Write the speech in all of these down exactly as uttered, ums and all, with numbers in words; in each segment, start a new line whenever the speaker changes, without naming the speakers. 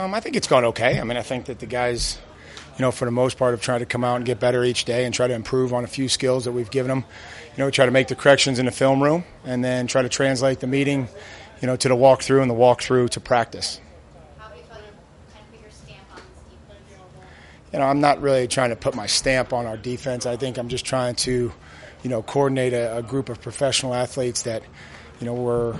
Um, I think it's gone okay. I mean, I think that the guys, you know, for the most part have tried to come out and get better each day and try to improve on a few skills that we've given them. You know, try to make the corrections in the film room and then try to translate the meeting, you know, to the walkthrough and the walkthrough to practice.
How have you felt to kind of put your stamp on this defense?
You know, I'm not really trying to put my stamp on our defense. I think I'm just trying to, you know, coordinate a, a group of professional athletes that, you know, were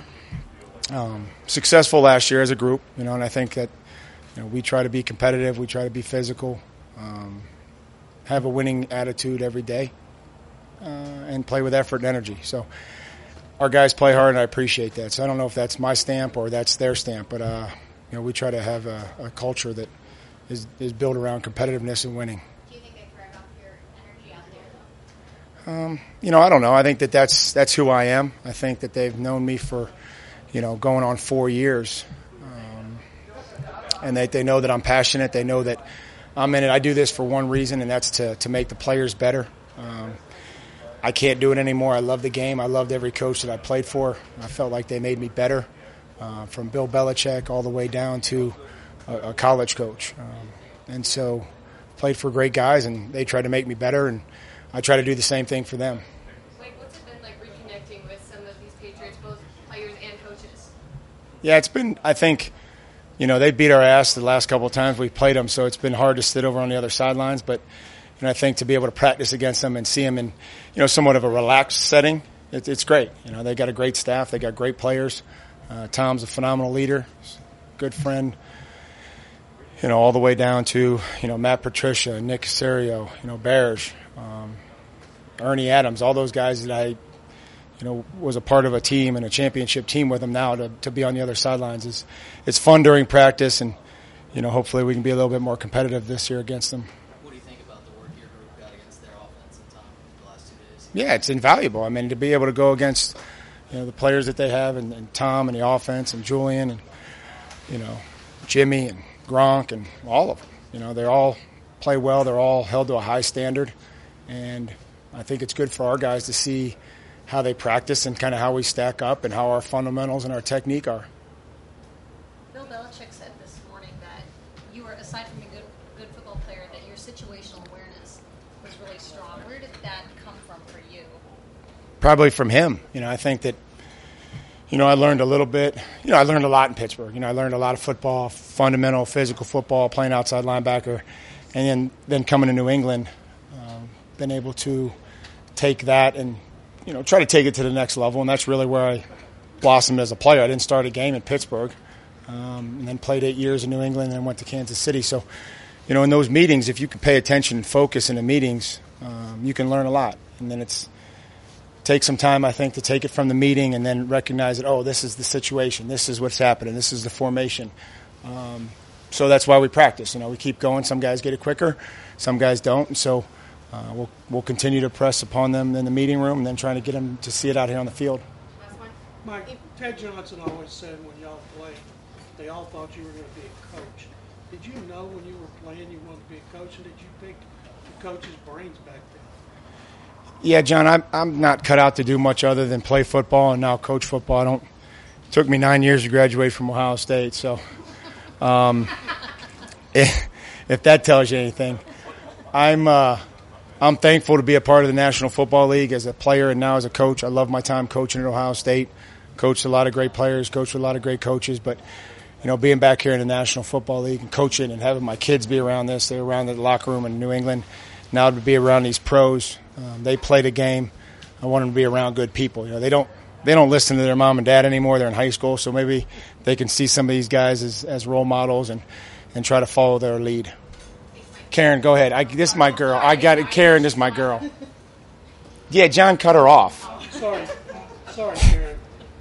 um, successful last year as a group, you know, and I think that, you know, we try to be competitive, we try to be physical, um, have a winning attitude every day, uh, and play with effort and energy. So our guys play hard, and I appreciate that. So I don't know if that's my stamp or that's their stamp, but uh, you know, we try to have a, a culture that is, is built around competitiveness and winning.
Do you think they fed off your energy out there, though?
Um, you know, I don't know. I think that that's that's who I am. I think that they've known me for, you know, going on four years. And they, they know that I'm passionate. They know that I'm in it. I do this for one reason, and that's to, to make the players better. Um, I can't do it anymore. I love the game. I loved every coach that I played for. I felt like they made me better, uh, from Bill Belichick all the way down to a, a college coach. Um, and so played for great guys, and they tried to make me better, and I try to do the same thing for them.
Wait, what's it been like reconnecting with some of these Patriots, both players and coaches?
Yeah, it's been, I think – you know, they beat our ass the last couple of times we played them, so it's been hard to sit over on the other sidelines. But you know, I think to be able to practice against them and see them in, you know, somewhat of a relaxed setting, it, it's great. You know, they got a great staff, they got great players. Uh, Tom's a phenomenal leader, good friend. You know, all the way down to, you know, Matt Patricia, Nick Caserio, you know, Bears, um, Ernie Adams, all those guys that I, you know, was a part of a team and a championship team with them now to, to be on the other sidelines is it's fun during practice, and you know, hopefully we can be a little bit more competitive this year against them.
What do you think about the work your group got against their offense and Tom the last two days?
Yeah, it's invaluable. I mean, to be able to go against, you know, the players that they have, and, and Tom and the offense and Julian and, you know, Jimmy and Gronk and all of them. You know, they all play well. They're all held to a high standard, and I think it's good for our guys to see how they practice and kind of how we stack up and how our fundamentals and our technique are.
Bill Belichick said this morning that you were, aside from a good, good football player, that your situational awareness was really strong. Where did that come from for you?
Probably from him. You know, I think that, you know, I learned a little bit. You know, I learned a lot in Pittsburgh. You know, I learned a lot of football, fundamental, physical football, playing outside linebacker, and then, then coming to New England, um, been able to take that and, you know, try to take it to the next level, and that's really where I blossomed as a player. I didn't start a game in Pittsburgh, um, and then played eight years in New England, and then went to Kansas City. So, you know, in those meetings, if you can pay attention and focus in the meetings, um, you can learn a lot. And then it's take some time, I think, to take it from the meeting and then recognize that, oh, this is the situation, this is what's happening, this is the formation. Um, so that's why we practice. You know, we keep going. Some guys get it quicker, some guys don't, and so Uh, we'll we'll continue to press upon them in the meeting room and then trying to get them to see it out here on the field.
Last one.
Mike, Ted Johnson always said when y'all played, they all thought you were going to be a coach. Did you know when you were playing you wanted to be a coach, and did you pick the coach's brains back then?
Yeah, John, I'm I'm not cut out to do much other than play football and now coach football. I don't. It took me nine years to graduate from Ohio State, so um, if, if that tells you anything, I'm. Uh, I'm thankful to be a part of the National Football League as a player and now as a coach. I love my time coaching at Ohio State. Coached a lot of great players, coached with a lot of great coaches. But, you know, being back here in the National Football League and coaching and having my kids be around this, they're around the locker room in New England. Now to be around these pros, um, they play the game. I want them to be around good people. You know, they don't they don't listen to their mom and dad anymore. They're in high school, so maybe they can see some of these guys as, as role models and, and try to follow their lead. Karen, go ahead. I, this is my girl. I got it. Karen, this is my girl. Yeah, John cut her off.
Sorry. Sorry, Karen.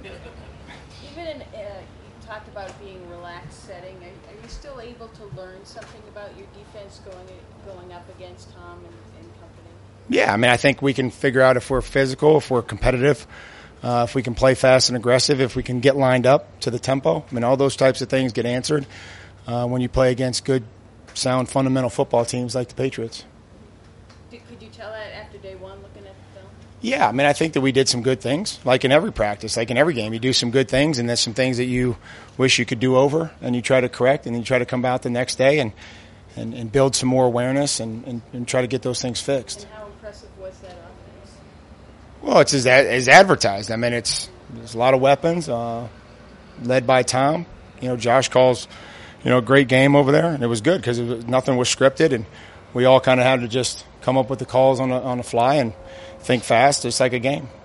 Even in, uh, you talked about being a relaxed setting. Are, are you still able to learn something about your defense going going up against Tom and, and company?
Yeah, I mean, I think we can figure out if we're physical, if we're competitive, uh, if we can play fast and aggressive, if we can get lined up to the tempo. I mean, all those types of things get answered uh, when you play against good, sound, fundamental football teams like the Patriots.
Did, could you tell that after day one looking at the film?
Yeah, I mean, I think that we did some good things, like in every practice, like in every game. You do some good things, and there's some things that you wish you could do over, and you try to correct, and then you try to come out the next day and, and, and build some more awareness and, and, and try to get those things fixed.
And how impressive was that offense?
Well, it's as, as advertised. I mean, it's there's a lot of weapons, uh, led by Tom. You know, Josh calls, you know, a great game over there, and it was good because nothing was scripted, and we all kind of had to just come up with the calls on the, on the fly and think fast, just like a game.